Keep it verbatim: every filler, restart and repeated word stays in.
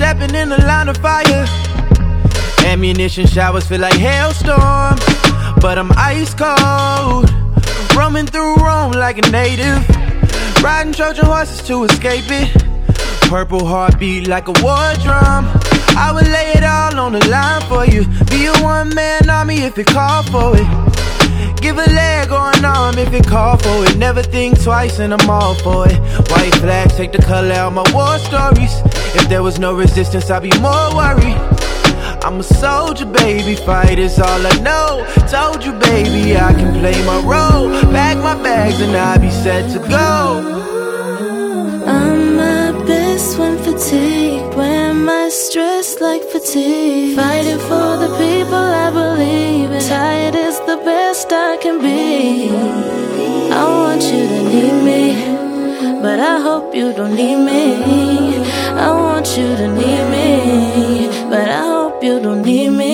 stepping in the line of fire. Ammunition showers feel like hailstorm, but I'm ice cold. Roaming through Rome like a native, riding Trojan horses to escape it. Purple heartbeat like a war drum. I would lay it all on the line for you. Be a one-man army if it called for it. Give a leg or an arm if it called for it. Never think twice and I'm all for it. White flags take the color out my war stories. If there was no resistance, I'd be more worried. I'm a soldier, baby, fight is all I know. Told you, baby, I can play my role. Pack my bags and I'll be set to go. I'm my best when fatigued, wearing my stress like fatigue. Fighting for the people I believe in. Tired is the best I can be. I want you to need me, but I hope you don't need me. I want you to need me, but I hope you don't need me.